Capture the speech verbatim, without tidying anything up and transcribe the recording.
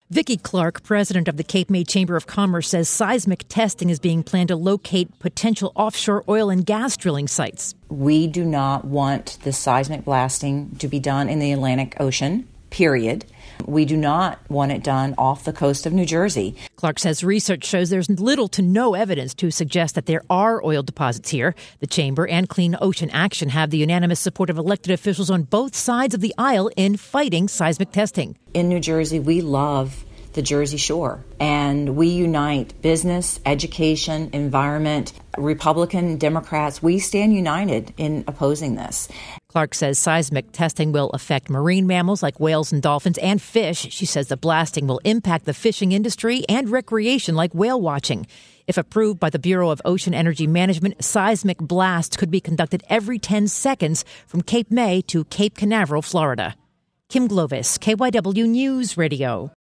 Vicki Clark, president of the Cape May Chamber of Commerce, says seismic testing is being planned to locate potential offshore oil and gas drilling sites. We do not want the seismic blasting to be done in the Atlantic Ocean, period. We do not want it done off the coast of New Jersey. Clark says research shows there's little to no evidence to suggest that there are oil deposits here. The Chamber and Clean Ocean Action have the unanimous support of elected officials on both sides of the aisle in fighting seismic testing. In New Jersey, we love the Jersey Shore, and we unite business, education, environment, Republican, Democrats. We stand united in opposing this. Clark says seismic testing will affect marine mammals like whales and dolphins and fish. She says the blasting will impact the fishing industry and recreation like whale watching. If approved by the Bureau of Ocean Energy Management, seismic blasts could be conducted every ten seconds from Cape May to Cape Canaveral, Florida. Kim Glovis, K Y W News Radio.